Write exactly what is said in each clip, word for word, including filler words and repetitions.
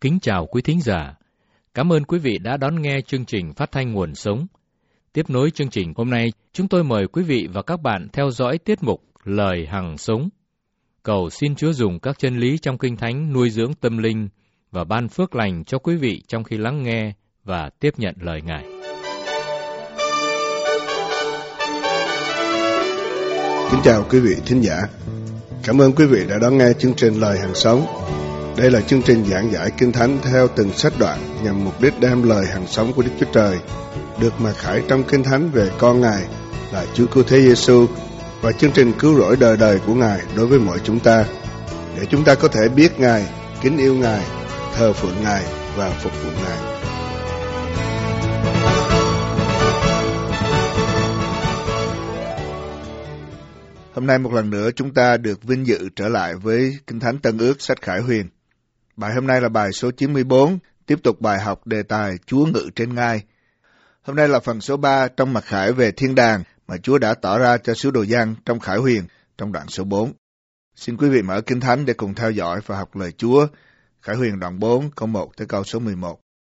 Kính chào quý thính giả. Cảm ơn quý vị đã đón nghe chương trình phát thanh Nguồn Sống. Tiếp nối chương trình hôm nay, chúng tôi mời quý vị và các bạn theo dõi tiết mục Lời Hằng Sống. Cầu xin Chúa dùng các chân lý trong Kinh Thánh nuôi dưỡng tâm linh và ban phước lành cho quý vị trong khi lắng nghe và tiếp nhận lời Ngài. Kính chào quý vị thính giả. Cảm ơn quý vị đã đón nghe chương trình Lời Hằng Sống. Đây là chương trình giảng giải Kinh Thánh theo từng sách đoạn nhằm mục đích đem lời hằng sống của Đức Chúa Trời được mặc khải trong Kinh Thánh về con Ngài là Chúa Cứu Thế Giêsu và chương trình cứu rỗi đời đời của Ngài đối với mọi chúng ta, để chúng ta có thể biết Ngài, kính yêu Ngài, thờ phượng Ngài và phục vụ Ngài. Hôm nay một lần nữa chúng ta được vinh dự trở lại với Kinh Thánh Tân Ước sách Khải Huyền. Bài hôm nay là bài số chín mươi bốn, tiếp tục bài học đề tài Chúa ngự trên ngai. Hôm nay là phần số ba trong mặc khải về thiên đàng mà Chúa đã tỏ ra cho sứ đồ Giăng trong Khải Huyền trong đoạn số bốn. Xin quý vị mở Kinh Thánh để cùng theo dõi và học lời Chúa. Khải Huyền đoạn bốn câu một tới câu số mười một.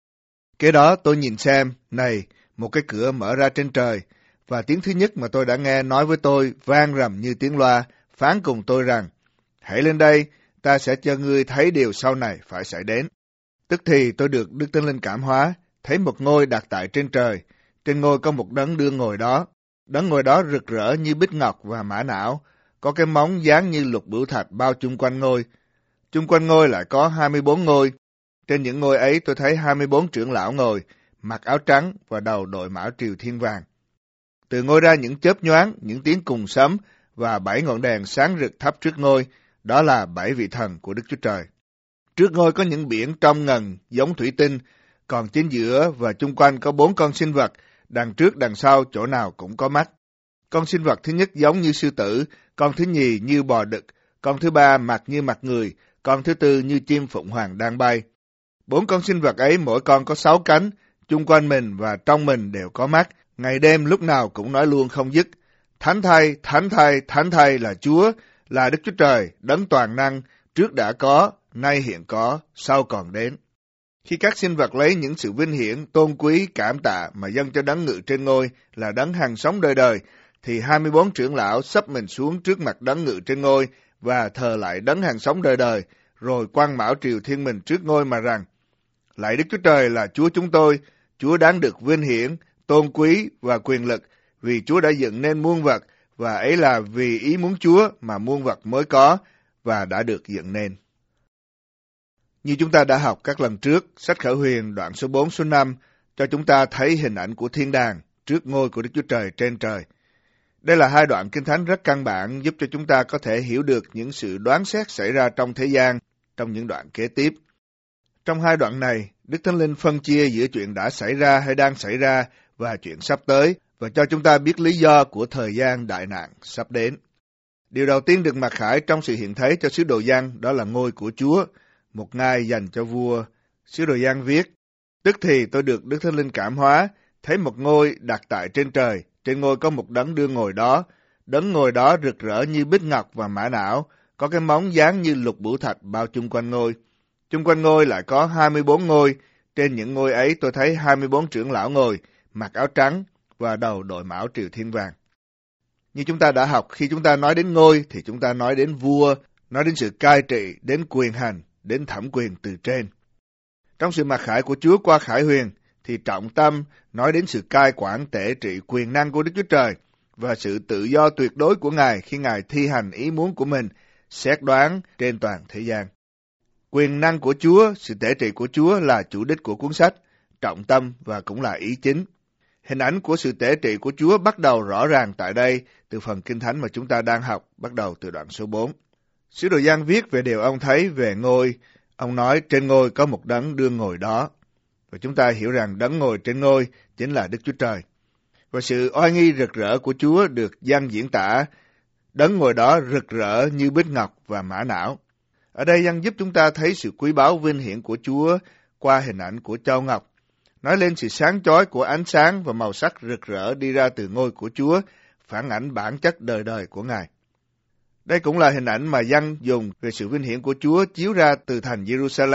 Kế đó tôi nhìn xem, này, một cái cửa mở ra trên trời, và tiếng thứ nhất mà tôi đã nghe nói với tôi vang rầm như tiếng loa, phán cùng tôi rằng, hãy lên đây, ta sẽ cho ngươi thấy điều sau này phải xảy đến. Tức thì tôi được Đức Thánh Linh cảm hóa, thấy một ngôi đặt tại trên trời, trên ngôi có một đấng đương ngồi đó. Đấng ngồi đó rực rỡ như bích ngọc và mã não, có cái móng dáng như lục bửu thạch bao chung quanh ngôi. Chung quanh ngôi lại có hai mươi bốn ngôi. Trên những ngôi ấy tôi thấy hai mươi bốn trưởng lão ngồi, mặc áo trắng và đầu đội mão triều thiên vàng. Từ ngôi ra những chớp nhoáng, những tiếng cùng sấm và bảy ngọn đèn sáng rực thắp trước ngôi, đó là bảy vị thần của Đức Chúa Trời. Trước ngôi có những biển trong ngần giống thủy tinh, còn chính giữa và chung quanh có bốn con sinh vật, đằng trước đằng sau chỗ nào cũng có mắt. Con sinh vật thứ nhất giống như sư tử, con thứ nhì như bò đực, con thứ ba mặt như mặt người, con thứ tư như chim phụng hoàng đang bay. Bốn con sinh vật ấy mỗi con có sáu cánh, chung quanh mình và trong mình đều có mắt, ngày đêm lúc nào cũng nói luôn không dứt. Thánh thay, thánh thay, thánh thay là Chúa, là Đức Chúa Trời, đấng toàn năng, trước đã có, nay hiện có, sau còn đến. Khi các sinh vật lấy những sự vinh hiển, tôn quý, cảm tạ mà dâng cho đấng ngự trên ngôi là đấng hằng sống đời đời, thì hai mươi bốn trưởng lão xấp mình xuống trước mặt đấng ngự trên ngôi và thờ lại đấng hằng sống đời đời, rồi quăng mão triều thiên mình trước ngôi mà rằng, lạy Đức Chúa Trời là Chúa chúng tôi, Chúa đáng được vinh hiển, tôn quý và quyền lực, vì Chúa đã dựng nên muôn vật, và ấy là vì ý muốn Chúa mà muôn vật mới có và đã được dựng nên. Như chúng ta đã học các lần trước, sách Khải Huyền đoạn số bốn số năm cho chúng ta thấy hình ảnh của thiên đàng trước ngôi của Đức Chúa Trời trên trời. Đây là hai đoạn Kinh Thánh rất căn bản giúp cho chúng ta có thể hiểu được những sự đoán xét xảy ra trong thế gian trong những đoạn kế tiếp. Trong hai đoạn này, Đức Thánh Linh phân chia giữa chuyện đã xảy ra hay đang xảy ra và chuyện sắp tới, và cho chúng ta biết lý do của thời gian đại nạn sắp đến. Điều đầu tiên được mặc khải trong sự hiện thấy cho sứ đồ Giăng đó là ngôi của Chúa, một ngai dành cho vua. Sứ đồ Giăng viết, tức thì tôi được Đức Thánh Linh cảm hóa, thấy một ngôi đặt tại trên trời, trên ngôi có một đấng đương ngồi đó. Đấng ngồi đó rực rỡ như bích ngọc và mã não, có cái móng dáng như lục bửu thạch bao chung quanh ngôi. Chung quanh ngôi lại có hai mươi bốn ngôi, trên những ngôi ấy tôi thấy hai mươi bốn trưởng lão ngồi, mặc áo trắng và đầu đội mão triều thiên vàng. Như chúng ta đã học, khi chúng ta nói đến ngôi thì chúng ta nói đến vua, nói đến sự cai trị, đến quyền hành, đến thẩm quyền từ trên. Trong sự mặc khải của Chúa qua Khải Huyền thì trọng tâm nói đến sự cai quản tể trị quyền năng của Đức Chúa Trời và sự tự do tuyệt đối của Ngài khi Ngài thi hành ý muốn của mình, xét đoán trên toàn thế gian. Quyền năng của Chúa, sự tể trị của Chúa là chủ đích của cuốn sách, trọng tâm và cũng là ý chính. Hình ảnh của sự tể trị của Chúa bắt đầu rõ ràng tại đây từ phần Kinh Thánh mà chúng ta đang học, bắt đầu từ đoạn số bốn. Sứ đồ Giăng viết về điều ông thấy về ngôi. Ông nói trên ngôi có một đấng đương ngồi đó. Và chúng ta hiểu rằng đấng ngồi trên ngôi chính là Đức Chúa Trời. Và sự oai nghi rực rỡ của Chúa được Giăng diễn tả, đấng ngồi đó rực rỡ như bích ngọc và mã não. Ở đây Giăng giúp chúng ta thấy sự quý báu vinh hiển của Chúa qua hình ảnh của châu ngọc, nói lên sự sáng chói của ánh sáng và màu sắc rực rỡ đi ra từ ngôi của Chúa, phản ảnh bản chất đời đời của Ngài. Đây cũng là hình ảnh mà Giăng dùng về sự vinh hiển của Chúa chiếu ra từ thành Jerusalem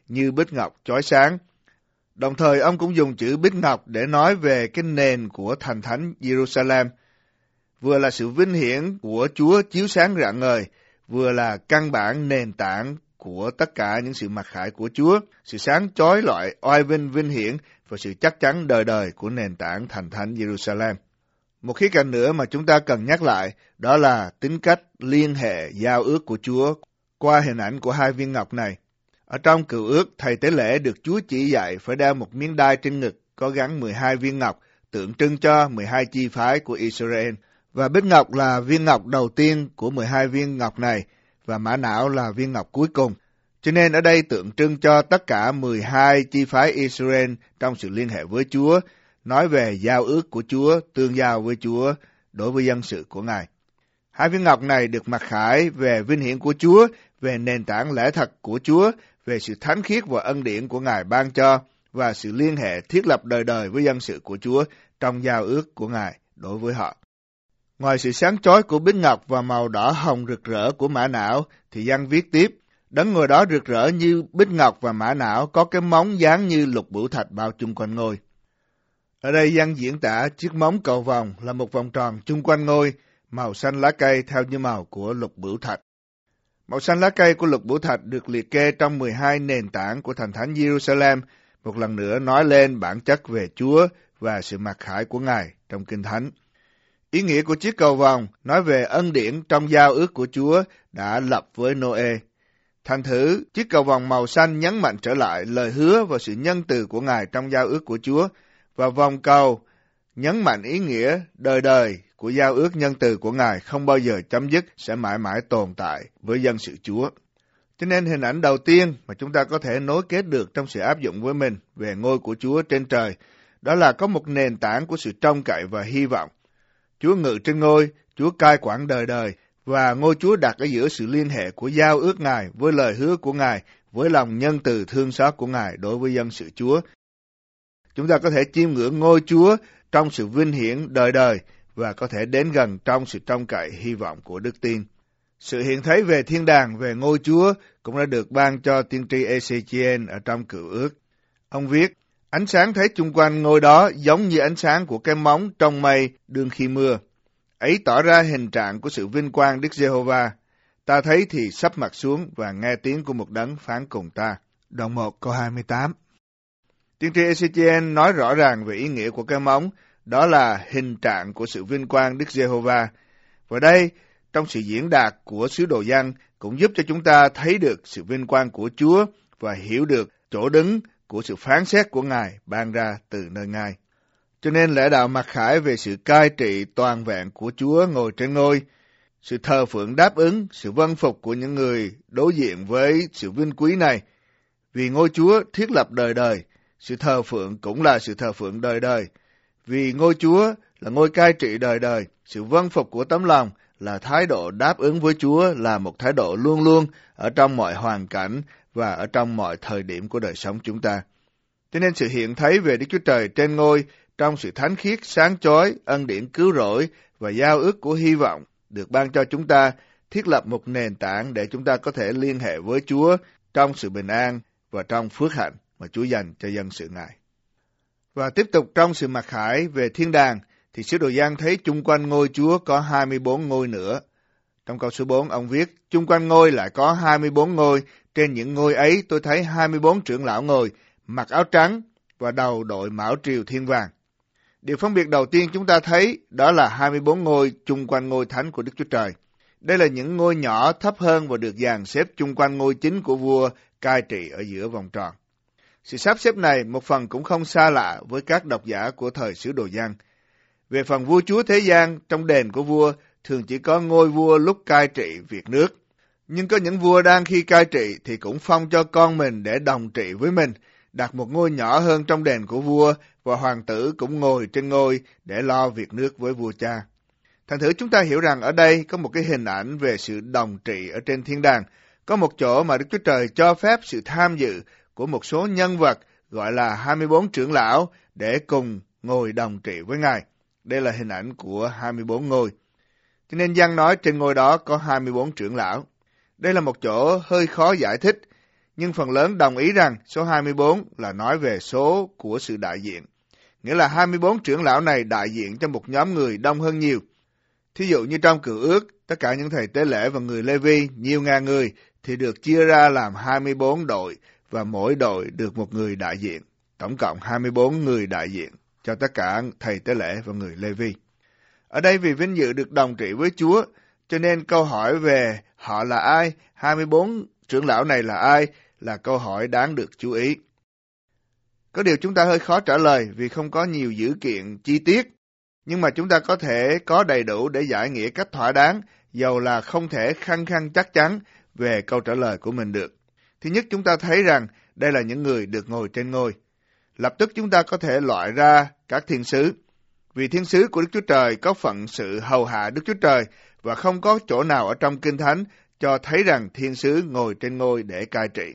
như bích ngọc chói sáng. Đồng thời ông cũng dùng chữ bích ngọc để nói về cái nền của thành thánh Jerusalem, vừa là sự vinh hiển của Chúa chiếu sáng rạng ngời, vừa là căn bản nền tảng của tất cả những sự mặc khải của Chúa, sự sáng chói lọi oai vinh vinh hiển và sự chắc chắn đời đời của nền tảng thành thánh Jerusalem. Một khía cạnh nữa mà chúng ta cần nhắc lại đó là tính cách liên hệ giao ước của Chúa qua hình ảnh của hai viên ngọc này. Ở trong Cựu Ước, thầy tế lễ được Chúa chỉ dạy phải đeo một miếng đai trên ngực có gắn mười hai viên ngọc, tượng trưng cho mười hai chi phái của Israel. Và bích ngọc là viên ngọc đầu tiên của mười hai viên ngọc này, và mã não là viên ngọc cuối cùng. Cho nên ở đây tượng trưng cho tất cả mười hai chi phái Israel trong sự liên hệ với Chúa, nói về giao ước của Chúa, tương giao với Chúa đối với dân sự của Ngài. Hai viên ngọc này được mặc khải về vinh hiển của Chúa, về nền tảng lẽ thật của Chúa, về sự thánh khiết và ân điển của Ngài ban cho, và sự liên hệ thiết lập đời đời với dân sự của Chúa trong giao ước của Ngài đối với họ. Ngoài sự sáng chói của bích ngọc và màu đỏ hồng rực rỡ của mã não, thì Giăng viết tiếp, đấng ngồi đó rực rỡ như bích ngọc và mã não, có cái móng dáng như lục bửu thạch bao chung quanh ngôi. Ở đây Giăng diễn tả chiếc móng cầu vòng là một vòng tròn chung quanh ngôi, màu xanh lá cây theo như màu của lục bửu thạch. Màu xanh lá cây của lục bửu thạch được liệt kê trong mười hai nền tảng của thành thánh Jerusalem, một lần nữa nói lên bản chất về Chúa và sự mặc khải của Ngài trong Kinh Thánh. Ý nghĩa của chiếc cầu vòng nói về ân điển trong giao ước của Chúa đã lập với Nô-ê. Thành thử, chiếc cầu vòng màu xanh nhấn mạnh trở lại lời hứa và sự nhân từ của Ngài trong giao ước của Chúa, và vòng cầu nhấn mạnh ý nghĩa đời đời của giao ước nhân từ của Ngài không bao giờ chấm dứt, sẽ mãi mãi tồn tại với dân sự Chúa. Cho nên hình ảnh đầu tiên mà chúng ta có thể nối kết được trong sự áp dụng với mình về ngôi của Chúa trên trời, đó là có một nền tảng của sự trông cậy và hy vọng. Chúa ngự trên ngôi, Chúa cai quản đời đời, và ngôi Chúa đặt ở giữa sự liên hệ của giao ước Ngài với lời hứa của Ngài, với lòng nhân từ thương xót của Ngài đối với dân sự Chúa. Chúng ta có thể chiêm ngưỡng ngôi Chúa trong sự vinh hiển đời đời, và có thể đến gần trong sự trông cậy hy vọng của đức tin. Sự hiện thấy về thiên đàng, về ngôi Chúa cũng đã được ban cho tiên tri Ê-xê-chi-ên ở trong Cựu Ước. Ông viết, ánh sáng thấy chung quanh ngôi đó giống như ánh sáng của cái móng trong mây đương khi mưa. Ấy tỏ ra hình trạng của sự vinh quang Đức Giê-hô-va. Ta thấy thì sắp mặt xuống và nghe tiếng của một đấng phán cùng ta. Đoạn một câu hai mươi tám. Tiên tri Ê-xê-chi-ên nói rõ ràng về ý nghĩa của cái móng, đó là hình trạng của sự vinh quang Đức Giê-hô-va. Và đây, trong sự diễn đạt của sứ đồ Giăng cũng giúp cho chúng ta thấy được sự vinh quang của Chúa và hiểu được chỗ đứng của sự phán xét của Ngài ban ra từ nơi Ngài. Cho nên lẽ đạo mặc khải về sự cai trị toàn vẹn của Chúa ngồi trên ngôi, sự thờ phượng đáp ứng, sự vâng phục của những người đối diện với sự vinh quý này. Vì ngôi Chúa thiết lập đời đời, sự thờ phượng cũng là sự thờ phượng đời đời. Vì ngôi Chúa là ngôi cai trị đời đời, sự vâng phục của tấm lòng là thái độ đáp ứng với Chúa, là một thái độ luôn luôn ở trong mọi hoàn cảnh và ở trong mọi thời điểm của đời sống chúng ta. Cho nên sự hiện thấy về Đức Chúa Trời trên ngôi trong sự thánh khiết, sáng chói, ân điển cứu rỗi và giao ước của hy vọng được ban cho chúng ta, thiết lập một nền tảng để chúng ta có thể liên hệ với Chúa trong sự bình an và trong phước hạnh mà Chúa dành cho dân sự Ngài. Và tiếp tục trong sự mặc khải về thiên đàng, thì sứ đồ Giăng thấy chung quanh ngôi Chúa có hai mươi bốn ngôi nữa. Trong câu số bốn, ông viết, chung quanh ngôi lại có hai mươi bốn ngôi, trên những ngôi ấy tôi thấy hai mươi bốn trưởng lão ngồi, mặc áo trắng và đầu đội mão triều thiên vàng. Điều phân biệt đầu tiên chúng ta thấy đó là hai mươi bốn ngôi chung quanh ngôi thánh của Đức Chúa Trời. Đây là những ngôi nhỏ thấp hơn và được dàn xếp chung quanh ngôi chính của vua cai trị ở giữa vòng tròn. Sự sắp xếp này một phần cũng không xa lạ với các độc giả của thời sứ đồ Giăng. Về phần vua chúa thế gian, trong đền của vua thường chỉ có ngôi vua lúc cai trị việc nước. Nhưng có những vua đang khi cai trị thì cũng phong cho con mình để đồng trị với mình, đặt một ngôi nhỏ hơn trong đền của vua, và hoàng tử cũng ngồi trên ngôi để lo việc nước với vua cha. Thành thử chúng ta hiểu rằng ở đây có một cái hình ảnh về sự đồng trị ở trên thiên đàng. Có một chỗ mà Đức Chúa Trời cho phép sự tham dự của một số nhân vật gọi là hai mươi bốn trưởng lão để cùng ngồi đồng trị với Ngài. Đây là hình ảnh của hai mươi bốn ngôi. Cho nên Giăng nói trên ngôi đó có hai mươi bốn trưởng lão. Đây là một chỗ hơi khó giải thích. nhưng phần lớn đồng ý rằng số hai mươi bốn là nói về số của sự đại diện. Nghĩa là hai mươi bốn trưởng lão này đại diện cho một nhóm người đông hơn nhiều. Thí dụ như trong Cựu Ước, tất cả những thầy tế lễ và người Lê-vi, nhiều ngàn người, thì được chia ra làm hai mươi bốn đội, và mỗi đội được một người đại diện. Tổng cộng hai mươi bốn người đại diện cho tất cả thầy tế lễ và người Lê-vi. Ở đây vì vinh dự được đồng trị với Chúa, cho nên câu hỏi về họ là ai, hai mươi bốn trưởng lão này là ai, là câu hỏi đáng được chú ý. Có điều chúng ta hơi khó trả lời vì không có nhiều dữ kiện chi tiết, nhưng mà chúng ta có thể có đầy đủ để giải nghĩa cách thỏa đáng, dầu là không thể khăng khăng chắc chắn về câu trả lời của mình được. Thứ nhất, chúng ta thấy rằng đây là những người được ngồi trên ngôi. Lập tức chúng ta có thể loại ra các thiên sứ. Vì thiên sứ của Đức Chúa Trời có phận sự hầu hạ Đức Chúa Trời, và không có chỗ nào ở trong Kinh Thánh cho thấy rằng thiên sứ ngồi trên ngôi để cai trị.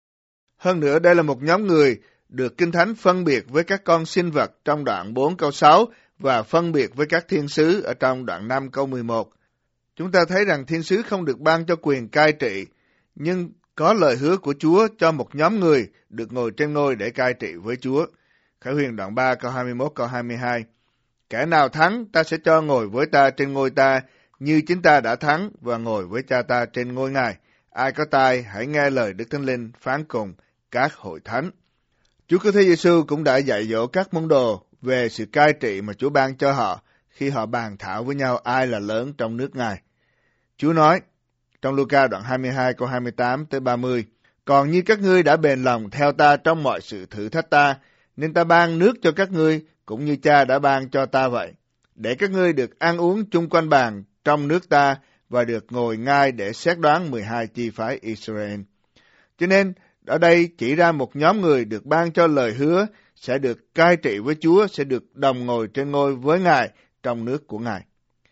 Hơn nữa, đây là một nhóm người được Kinh Thánh phân biệt với các con sinh vật trong đoạn bốn câu sáu và phân biệt với các thiên sứ ở trong đoạn năm câu mười một. Chúng ta thấy rằng thiên sứ không được ban cho quyền cai trị, nhưng có lời hứa của Chúa cho một nhóm người được ngồi trên ngôi để cai trị với Chúa. Khải Huyền đoạn ba câu hai mươi mốt câu hai mươi hai. Kẻ nào thắng, ta sẽ cho ngồi với ta trên ngôi ta, như chính ta đã thắng và ngồi với cha ta trên ngôi Ngài. Ai có tai, hãy nghe lời Đức Thánh Linh phán cùng các hội thánh. Chúa Cứu Thế Giêsu cũng đã dạy dỗ các môn đồ về sự cai trị mà Chúa ban cho họ khi họ bàn thảo với nhau ai là lớn trong nước Ngài. Chúa nói trong Luca đoạn hai mươi hai câu hai mươi tám tới ba mươi, còn như các ngươi đã bền lòng theo ta trong mọi sự thử thách ta, nên ta ban nước cho các ngươi cũng như cha đã ban cho ta vậy, để các ngươi được ăn uống chung quanh bàn trong nước ta và được ngồi ngai để xét đoán mười hai chi phái Israel. Cho nên, ở đây chỉ ra một nhóm người được ban cho lời hứa sẽ được cai trị với Chúa, sẽ được đồng ngồi trên ngôi với Ngài trong nước của Ngài.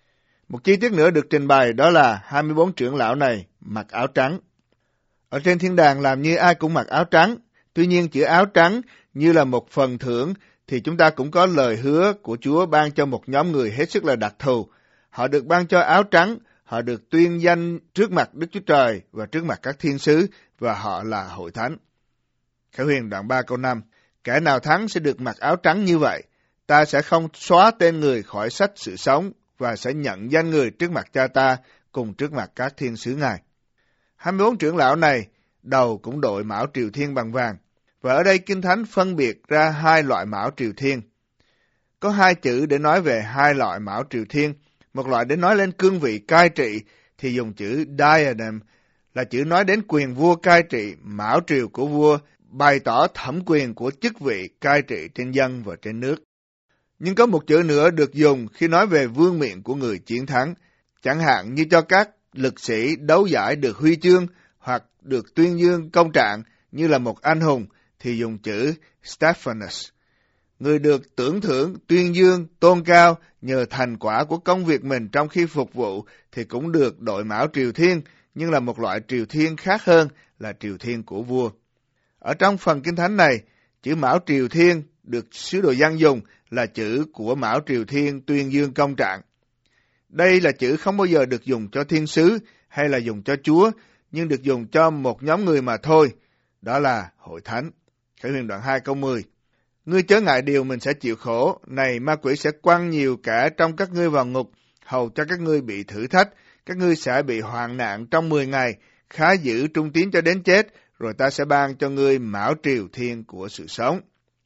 Một chi tiết nữa được trình bày đó là hai mươi bốn trưởng lão này mặc áo trắng. Ở trên thiên đàng làm như ai cũng mặc áo trắng, tuy nhiên chữ áo trắng như là một phần thưởng thì chúng ta cũng có lời hứa của Chúa ban cho một nhóm người hết sức là đặc thù. Họ được ban cho áo trắng, họ được tuyên danh trước mặt Đức Chúa Trời và trước mặt các thiên sứ, và họ là hội thánh. Khải Huyền đoạn ba câu năm, kẻ nào thắng sẽ được mặc áo trắng như vậy, ta sẽ không xóa tên người khỏi sách sự sống và sẽ nhận danh người trước mặt cha ta cùng trước mặt các thiên sứ Ngài. hai mươi bốn trưởng lão này đầu cũng đội mão triều thiên bằng vàng, và ở đây Kinh Thánh phân biệt ra hai loại mão triều thiên. Có hai chữ để nói về hai loại mão triều thiên. Một loại để nói lên cương vị cai trị thì dùng chữ diadem, là chữ nói đến quyền vua cai trị, mão triều của vua, bày tỏ thẩm quyền của chức vị cai trị trên dân và trên nước. Nhưng có một chữ nữa được dùng khi nói về vương miện của người chiến thắng, chẳng hạn như cho các lực sĩ đấu giải được huy chương hoặc được tuyên dương công trạng như là một anh hùng, thì dùng chữ Stephanus. Người được tưởng thưởng, tuyên dương, tôn cao nhờ thành quả của công việc mình trong khi phục vụ thì cũng được đội mão triều thiên, nhưng là một loại triều thiên khác hơn là triều thiên của vua. Ở trong phần Kinh Thánh này, chữ mão triều thiên được sứ đồ Giăng dùng là chữ của mão triều thiên tuyên dương công trạng. Đây là chữ không bao giờ được dùng cho thiên sứ hay là dùng cho Chúa, nhưng được dùng cho một nhóm người mà thôi, đó là hội thánh. Khải Huyền đoạn hai câu mười. Ngươi chớ ngại điều mình sẽ chịu khổ, này ma quỷ sẽ quăng nhiều kẻ trong các ngươi vào ngục, hầu cho các ngươi bị thử thách, các ngươi sẽ bị hoạn nạn trong mười ngày, khá giữ trung tín cho đến chết, rồi ta sẽ ban cho ngươi mão triều thiên của sự sống.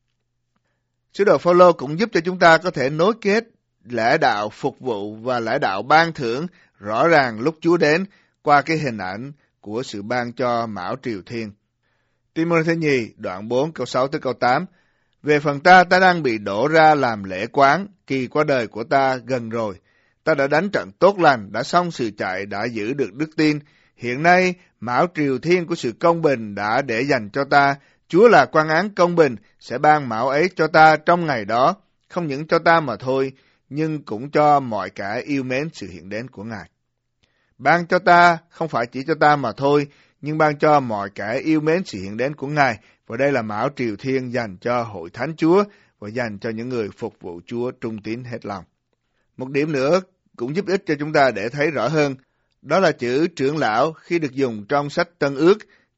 Sứ đồ Phao-lô cũng giúp cho chúng ta có thể nối kết lẽ đạo phục vụ và lẽ đạo ban thưởng rõ ràng lúc Chúa đến qua cái hình ảnh của sự ban cho mão triều thiên. Ti-mô-thê nhì đoạn bốn câu sáu tới câu tám. Về phần ta, ta đang bị đổ ra làm lễ quán, kỳ qua đời của ta gần rồi. Ta đã đánh trận tốt lành, đã xong sự chạy, đã giữ được đức tin. Hiện nay, mão triều thiên của sự công bình đã để dành cho ta. Chúa là quan án công bình, sẽ ban mão ấy cho ta trong ngày đó. Không những cho ta mà thôi, nhưng cũng cho mọi kẻ yêu mến sự hiện đến của Ngài. Ban cho ta, không phải chỉ cho ta mà thôi, nhưng ban cho mọi kẻ yêu mến sự hiện đến của Ngài. Và đây là mão triều thiên dành cho hội thánh Chúa và dành cho những người phục vụ Chúa trung tín hết lòng. Một điểm nữa cũng giúp ích cho chúng ta để thấy rõ hơn, đó là chữ trưởng lão khi được dùng trong sách Tân Ước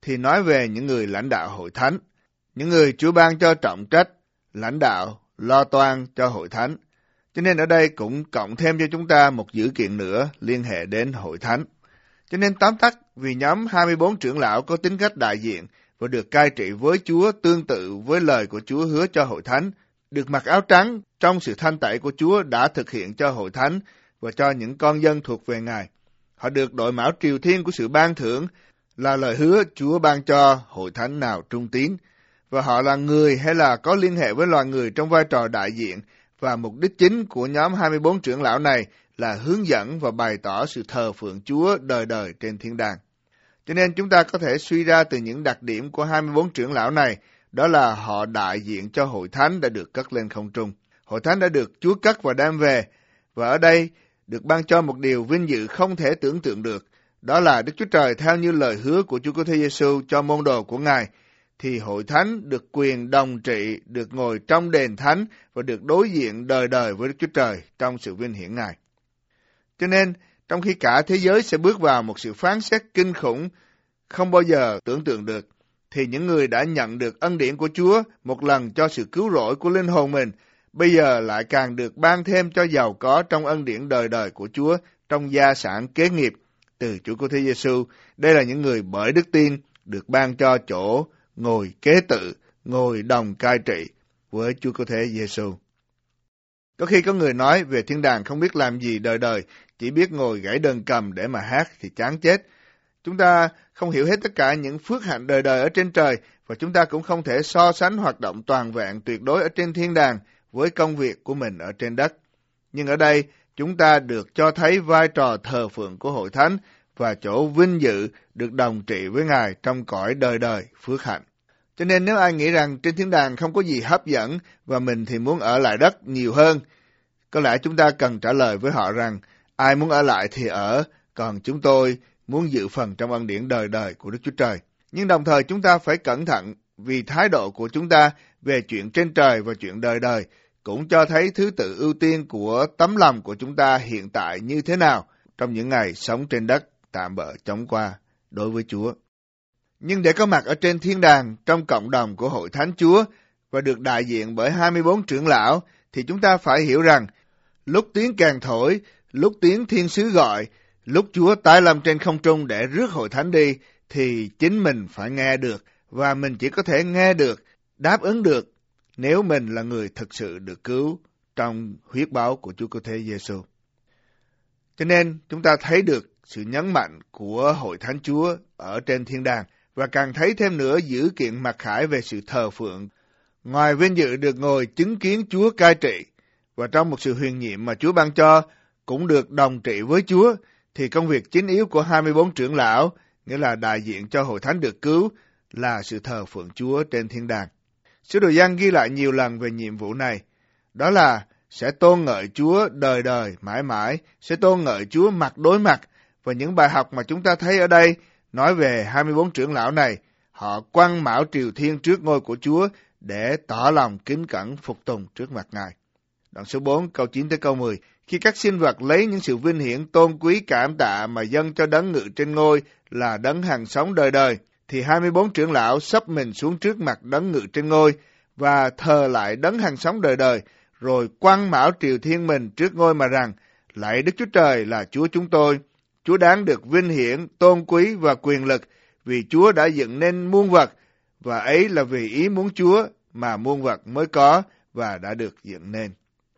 thì nói về những người lãnh đạo hội thánh, những người Chúa ban cho trọng trách, lãnh đạo, lo toan cho hội thánh. Cho nên ở đây cũng cộng thêm cho chúng ta một dữ kiện nữa liên hệ đến hội thánh. Cho nên tóm tắt, vì nhóm hai mươi bốn trưởng lão có tính cách đại diện và được cai trị với Chúa tương tự với lời của Chúa hứa cho hội thánh, được mặc áo trắng trong sự thanh tẩy của Chúa đã thực hiện cho hội thánh và cho những con dân thuộc về Ngài. Họ được đội mão triều thiên của sự ban thưởng là lời hứa Chúa ban cho hội thánh nào trung tín, và họ là người hay là có liên hệ với loài người trong vai trò đại diện, và mục đích chính của nhóm hai mươi bốn trưởng lão này là hướng dẫn và bày tỏ sự thờ phượng Chúa đời đời trên thiên đàng. Cho nên chúng ta có thể suy ra từ những đặc điểm của hai mươi bốn trưởng lão này, đó là họ đại diện cho hội thánh đã được cất lên không trung. Hội thánh đã được Chúa cất và đem về, và ở đây được ban cho một điều vinh dự không thể tưởng tượng được, đó là Đức Chúa Trời theo như lời hứa của Chúa Cứu Thế Giêsu cho môn đồ của Ngài, thì hội thánh được quyền đồng trị, được ngồi trong đền thánh và được đối diện đời đời với Đức Chúa Trời trong sự vinh hiển Ngài. Cho nên, trong khi cả thế giới sẽ bước vào một sự phán xét kinh khủng không bao giờ tưởng tượng được, thì những người đã nhận được ân điển của Chúa một lần cho sự cứu rỗi của linh hồn mình, bây giờ lại càng được ban thêm cho giàu có trong ân điển đời đời của Chúa, trong gia sản kế nghiệp từ Chúa Cứu Thế Giêsu. Đây là những người bởi đức tin được ban cho chỗ ngồi kế tự, ngồi đồng cai trị với Chúa Cứu Thế Giêsu. Có khi có người nói về thiên đàng không biết làm gì đời đời, chỉ biết ngồi gảy đờn cầm để mà hát thì chán chết. Chúng ta không hiểu hết tất cả những phước hạnh đời đời ở trên trời, và chúng ta cũng không thể so sánh hoạt động toàn vẹn tuyệt đối ở trên thiên đàng với công việc của mình ở trên đất. Nhưng ở đây, chúng ta được cho thấy vai trò thờ phượng của hội thánh và chỗ vinh dự được đồng trị với Ngài trong cõi đời đời phước hạnh. Cho nên nếu ai nghĩ rằng trên thiên đàng không có gì hấp dẫn và mình thì muốn ở lại đất nhiều hơn, có lẽ chúng ta cần trả lời với họ rằng ai muốn ở lại thì ở, còn chúng tôi muốn dự phần trong ân điển đời đời của Đức Chúa Trời. Nhưng đồng thời chúng ta phải cẩn thận, vì thái độ của chúng ta về chuyện trên trời và chuyện đời đời cũng cho thấy thứ tự ưu tiên của tấm lòng của chúng ta hiện tại như thế nào trong những ngày sống trên đất tạm bợ chóng qua đối với Chúa. Nhưng để có mặt ở trên thiên đàng trong cộng đồng của hội thánh Chúa và được đại diện bởi hai mươi bốn trưởng lão, thì chúng ta phải hiểu rằng lúc tiếng kèn thổi, lúc tiếng thiên sứ gọi, lúc Chúa tái lâm trên không trung để rước hội thánh đi, thì chính mình phải nghe được, và mình chỉ có thể nghe được, đáp ứng được nếu mình là người thực sự được cứu trong huyết báu của Chúa Cứu Thế Giêsu. Cho nên chúng ta thấy được sự nhấn mạnh của hội thánh Chúa ở trên thiên đàng, và càng thấy thêm nữa dữ kiện mặc khải về sự thờ phượng. Ngoài vinh dự được ngồi chứng kiến Chúa cai trị, và trong một sự huyền nhiệm mà Chúa ban cho cũng được đồng trị với Chúa, thì công việc chính yếu của hai mươi bốn trưởng lão, nghĩa là đại diện cho hội thánh được cứu, là sự thờ phượng Chúa trên thiên đàng. Sứ đồ Giăng ghi lại nhiều lần về nhiệm vụ này, đó là sẽ tôn ngợi Chúa đời đời mãi mãi, sẽ tôn ngợi Chúa mặt đối mặt. Và những bài học mà chúng ta thấy ở đây nói về hai mươi bốn trưởng lão này, họ quăng mão triều thiên trước ngôi của Chúa để tỏ lòng kính cẩn phục tùng trước mặt Ngài. Đoạn số bốn câu chín tới câu mười. Khi các sinh vật lấy những sự vinh hiển tôn quý cảm tạ mà dâng cho đấng ngự trên ngôi là đấng hằng sống đời đời, thì hai mươi bốn trưởng lão sấp mình xuống trước mặt đấng ngự trên ngôi và thờ lại đấng hằng sống đời đời, rồi quăng mão triều thiên mình trước ngôi mà rằng: lạy Đức Chúa Trời là Chúa chúng tôi, Chúa đáng được vinh hiển, tôn quý và quyền lực, vì Chúa đã dựng nên muôn vật, và ấy là vì ý muốn Chúa mà muôn vật mới có và đã được dựng nên.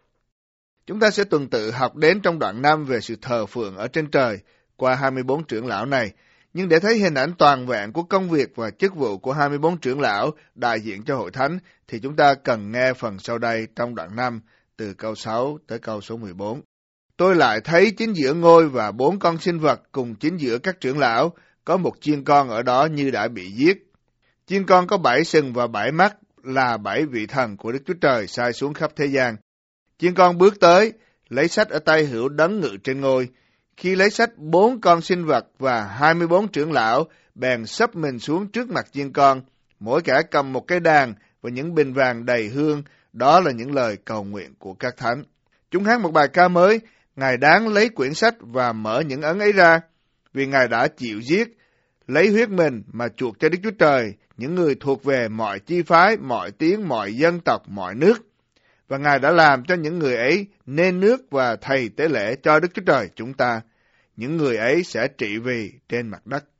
Chúng ta sẽ tuần tự học đến trong đoạn năm về sự thờ phượng ở trên trời qua hai mươi bốn trưởng lão này, nhưng để thấy hình ảnh toàn vẹn của công việc và chức vụ của hai mươi bốn trưởng lão đại diện cho hội thánh, thì chúng ta cần nghe phần sau đây trong đoạn năm từ câu sáu tới câu số mười bốn. Tôi lại thấy chính giữa ngôi và bốn con sinh vật cùng chính giữa các trưởng lão, có một chiên con ở đó như đã bị giết. Chiên con có bảy sừng và bảy mắt, là bảy vị thần của Đức Chúa Trời sai xuống khắp thế gian. Chiên con bước tới, lấy sách ở tay hữu đấng ngự trên ngôi. Khi lấy sách, bốn con sinh vật và hai mươi bốn trưởng lão bèn sấp mình xuống trước mặt chiên con, mỗi kẻ cầm một cái đàn và những bình vàng đầy hương, đó là những lời cầu nguyện của các thánh. Chúng hát một bài ca mới: Ngài đáng lấy quyển sách và mở những ấn ấy ra, vì Ngài đã chịu giết, lấy huyết mình mà chuộc cho Đức Chúa Trời những người thuộc về mọi chi phái, mọi tiếng, mọi dân tộc, mọi nước. Và Ngài đã làm cho những người ấy nên nước và thầy tế lễ cho Đức Chúa Trời chúng ta. Những người ấy sẽ trị vì trên mặt đất.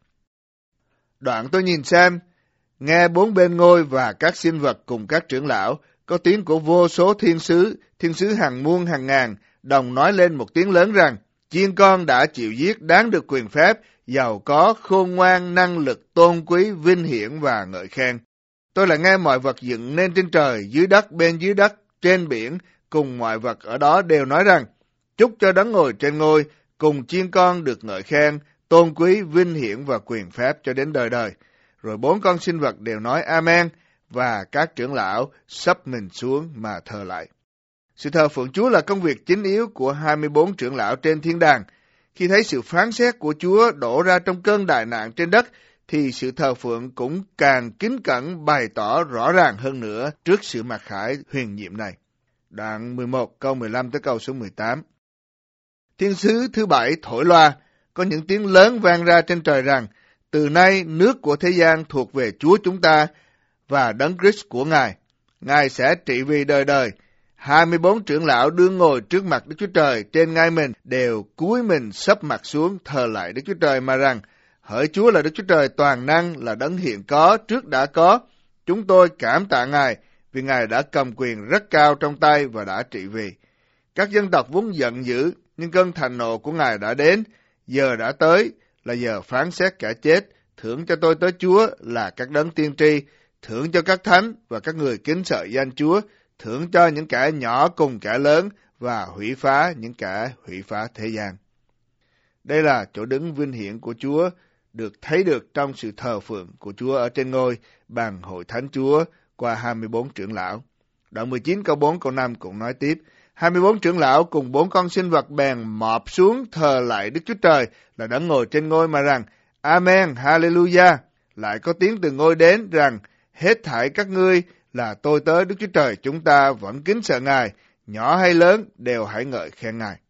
Đoạn tôi nhìn xem, nghe bốn bên ngôi và các sinh vật cùng các trưởng lão, có tiếng của vô số thiên sứ, thiên sứ hàng muôn hàng ngàn, đồng nói lên một tiếng lớn rằng, chiên con đã chịu giết đáng được quyền phép, giàu có, khôn ngoan, năng lực, tôn quý, vinh hiển và ngợi khen. Tôi lại nghe mọi vật dựng nên trên trời, dưới đất, bên dưới đất, trên biển, cùng mọi vật ở đó đều nói rằng, chúc cho đấng ngồi trên ngôi, cùng chiên con được ngợi khen, tôn quý, vinh hiển và quyền phép cho đến đời đời. Rồi bốn con sinh vật đều nói Amen, và các trưởng lão sấp mình xuống mà thờ lại. Sự thờ phượng Chúa là công việc chính yếu của hai mươi bốn trưởng lão trên thiên đàng. Khi thấy sự phán xét của Chúa đổ ra trong cơn đại nạn trên đất, thì sự thờ phượng cũng càng kính cẩn bày tỏ rõ ràng hơn nữa trước sự mặc khải huyền nhiệm này. Đoạn mười một câu mười lăm tới câu số mười tám. Thiên sứ thứ bảy thổi loa, có những tiếng lớn vang ra trên trời rằng, từ nay nước của thế gian thuộc về Chúa chúng ta và Đấng Christ của Ngài. Ngài sẽ trị vì đời đời. hai mươi bốn trưởng lão đương ngồi trước mặt Đức Chúa Trời trên ngai mình đều cúi mình sấp mặt xuống thờ lại Đức Chúa Trời mà rằng, hỡi Chúa là Đức Chúa Trời toàn năng, là Đấng hiện có, trước đã có. Chúng tôi cảm tạ Ngài vì Ngài đã cầm quyền rất cao trong tay và đã trị vì. Các dân tộc vốn giận dữ, nhưng cơn thạnh nộ của Ngài đã đến. Giờ đã tới là giờ phán xét kẻ chết, thưởng cho tôi tới Chúa là các đấng tiên tri, thưởng cho các thánh và các người kính sợ danh Chúa, thưởng cho những kẻ nhỏ cùng kẻ lớn và hủy phá những kẻ hủy phá thế gian. Đây là chỗ đứng vinh hiển của Chúa, được thấy được trong sự thờ phượng của Chúa ở trên ngôi bằng hội thánh Chúa qua hai mươi bốn trưởng lão. Đoạn mười chín câu bốn câu năm cũng nói tiếp, hai mươi bốn trưởng lão cùng bốn con sinh vật bèn mọp xuống thờ lại Đức Chúa Trời là Đấng ngồi trên ngôi mà rằng, Amen, Hallelujah. Lại có tiếng từ ngôi đến rằng, hết thảy các ngươi là tôi tới Đức Chúa Trời chúng ta vẫn kính sợ Ngài, nhỏ hay lớn đều hãy ngợi khen Ngài.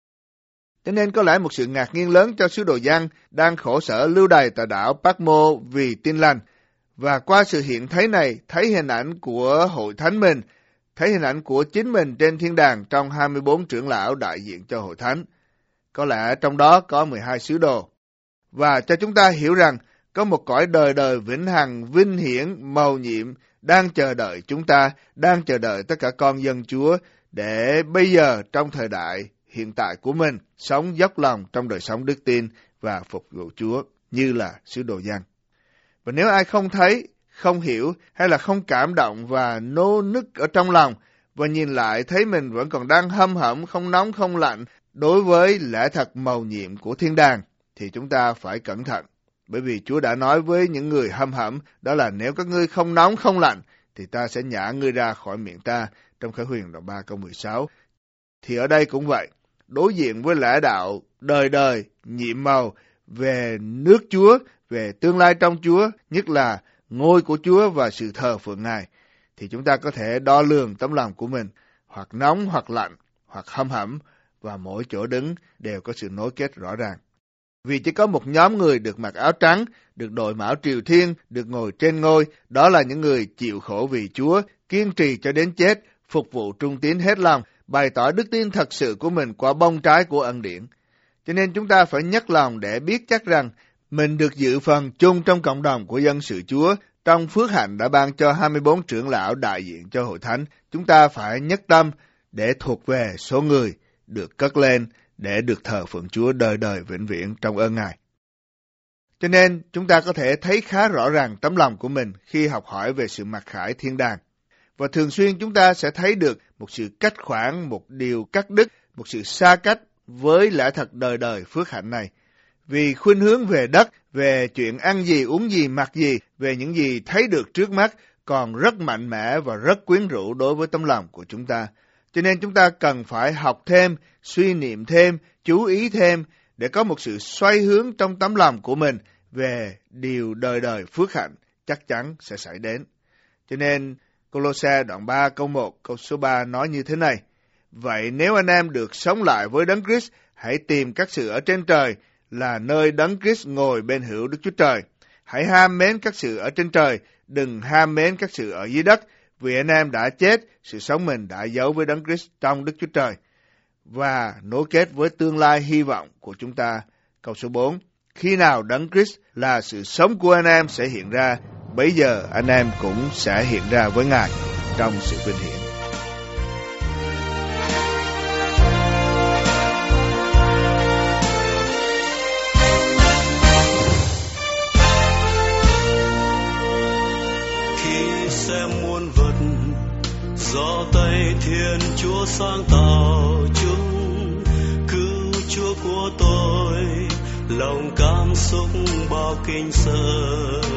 Cho nên có lẽ một sự ngạc nhiên lớn cho sứ đồ Giăng đang khổ sở lưu đày tại đảo Patmos vì tin lành, và qua sự hiện thấy này thấy hình ảnh của hội thánh mình, thấy hình ảnh của chính mình trên thiên đàng trong hai mươi bốn trưởng lão đại diện cho hội thánh. Có lẽ trong đó có mười hai sứ đồ. Và cho chúng ta hiểu rằng có một cõi đời đời vĩnh hằng vinh hiển mầu nhiệm đang chờ đợi chúng ta, đang chờ đợi tất cả con dân Chúa để bây giờ trong thời đại hiện tại của mình sống dốc lòng trong đời sống đức tin và phục vụ Chúa như là sứ đồ Giăng. Và nếu ai không thấy, không hiểu hay là không cảm động và nô nức ở trong lòng và nhìn lại thấy mình vẫn còn đang hâm hẩm, không nóng không lạnh đối với lẽ thật mầu nhiệm của thiên đàng, thì chúng ta phải cẩn thận. Bởi vì Chúa đã nói với những người hâm hẩm, đó là nếu các ngươi không nóng không lạnh, thì ta sẽ nhả ngươi ra khỏi miệng ta, trong Khải Huyền đoạn ba câu mười sáu. Thì ở đây cũng vậy, đối diện với lẽ đạo đời đời, nhiệm màu về nước Chúa, về tương lai trong Chúa, nhất là ngôi của Chúa và sự thờ phượng Ngài, thì chúng ta có thể đo lường tấm lòng của mình, hoặc nóng hoặc lạnh, hoặc hâm hẩm, và mỗi chỗ đứng đều có sự nối kết rõ ràng. Vì chỉ có một nhóm người được mặc áo trắng, được đội mão triều thiên, được ngồi trên ngôi, đó là những người chịu khổ vì Chúa, kiên trì cho đến chết, phục vụ trung tín hết lòng, bày tỏ đức tin thật sự của mình qua bông trái của ân điển. Cho nên chúng ta phải nhấc lòng để biết chắc rằng mình được dự phần chung trong cộng đồng của dân sự Chúa, trong phước hạnh đã ban cho hai mươi bốn trưởng lão đại diện cho hội thánh. Chúng ta phải nhất tâm để thuộc về số người được cất lên để được thờ phượng Chúa đời đời vĩnh viễn trong ơn Ngài. Cho nên chúng ta có thể thấy khá rõ ràng tấm lòng của mình khi học hỏi về sự mặc khải thiên đàng. Và thường xuyên chúng ta sẽ thấy được một sự cách khoản, một điều cắt đứt, một sự xa cách với lẽ thật đời đời phước hạnh này. Vì khuynh hướng về đất, về chuyện ăn gì, uống gì, mặc gì, về những gì thấy được trước mắt còn rất mạnh mẽ và rất quyến rũ đối với tấm lòng của chúng ta. Cho nên chúng ta cần phải học thêm, suy niệm thêm, chú ý thêm để có một sự xoay hướng trong tấm lòng của mình về điều đời đời phước hạnh chắc chắn sẽ xảy đến. Cho nên Cô-lô-se đoạn ba câu một câu số ba nói như thế này: Vậy nếu anh em được sống lại với Đấng Christ, hãy tìm các sự ở trên trời, là nơi Đấng Christ ngồi bên hữu Đức Chúa Trời. Hãy ham mến các sự ở trên trời, đừng ham mến các sự ở dưới đất, vì anh em đã chết, sự sống mình đã giấu với Đấng Christ trong Đức Chúa Trời, và nối kết với tương lai hy vọng của chúng ta. Câu số bốn, khi nào Đấng Christ là sự sống của anh em sẽ hiện ra, bấy giờ anh em cũng sẽ hiện ra với Ngài trong sự vinh hiển. Khi xem muôn vật do tay Thiên Chúa sáng tạo chúng, cứu Chúa của tôi, lòng cảm xúc bao kinh sợ.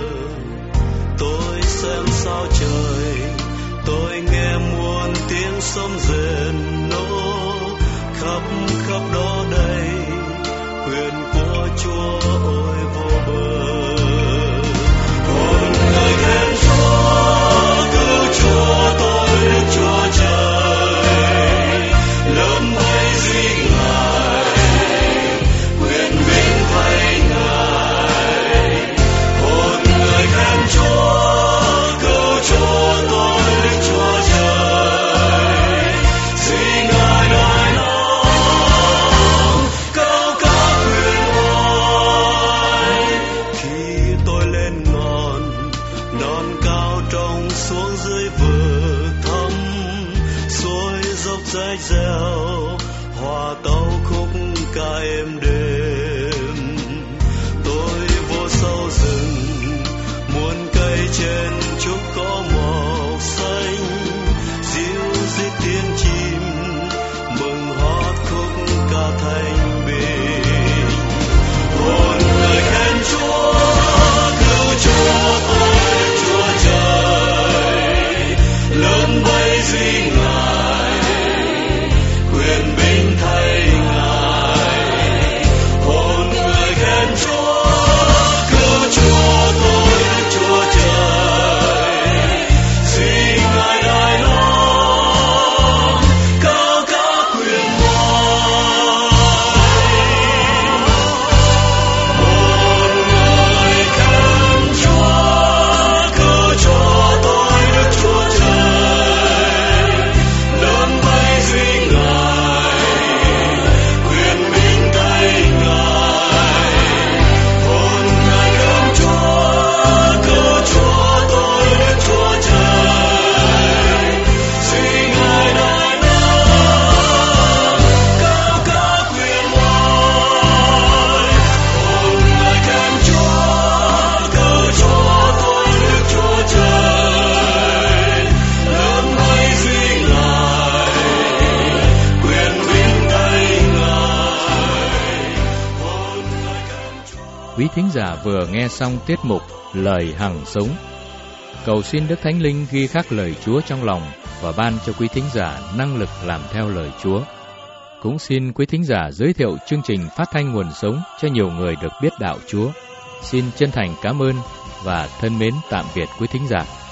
Tôi xem sao trời, tôi nghe muôn tiếng sấm rền nổ, khắp khắp đó đây quyền của Chúa ôi vô bờ. Hồn người khen Chúa, cứu Chúa tôi Đức Chúa Trời, lớn bay duy Ngài, quyền vinh thay Ngài. Hồn người khen Chúa, cứu Chúa tôi Đức Chúa Trời, duy Ngài đại lòng, cao cả quyền oai. Khi tôi lên ngọn non cao trông xuống dưới vực thẳm, suối dốc dãi dẻo hòa tấu khúc ca êm đềm. Tôi vô sâu rừng, muôn cây trên trúc có màu xanh, dịu dít tiếng chim mừng hót khúc ca thanh bình. Hồn người khen Chúa, cứu Chúa tôi Chúa Trời, lớn bay duy Ngài, quyền binh thay Ngài. Hồn người khen Chúa, cứu Chúa tôi Đức Chúa Trời, duy Ngài đại lòng, cao cả quyền oai. Hồn người khen Chúa, cứu Chúa tôi Đức Chúa Trời, lớn bay duy Ngài, quyền binh thay Ngài. Hồn người khen Chúa, cứu Chúa tôi Đức Chúa Trời, duy Ngài đại lòng, cao cả quyền oai. Hồn người khen Chúa, cứu Chúa tôi Đức Chúa Trời, lớn bay duy Ngài, quyền vinh thay Ngài. Hồn người khen Chúa. Quý thính giả vừa nghe xong tiết mục Lời Hằng Sống. Cầu xin Đức Thánh Linh ghi khắc lời Chúa trong lòng và ban cho quý thính giả năng lực làm theo lời Chúa. Cũng xin quý thính giả giới thiệu chương trình phát thanh Nguồn Sống cho nhiều người được biết đạo Chúa. Xin chân thành cảm ơn và thân mến tạm biệt quý thính giả.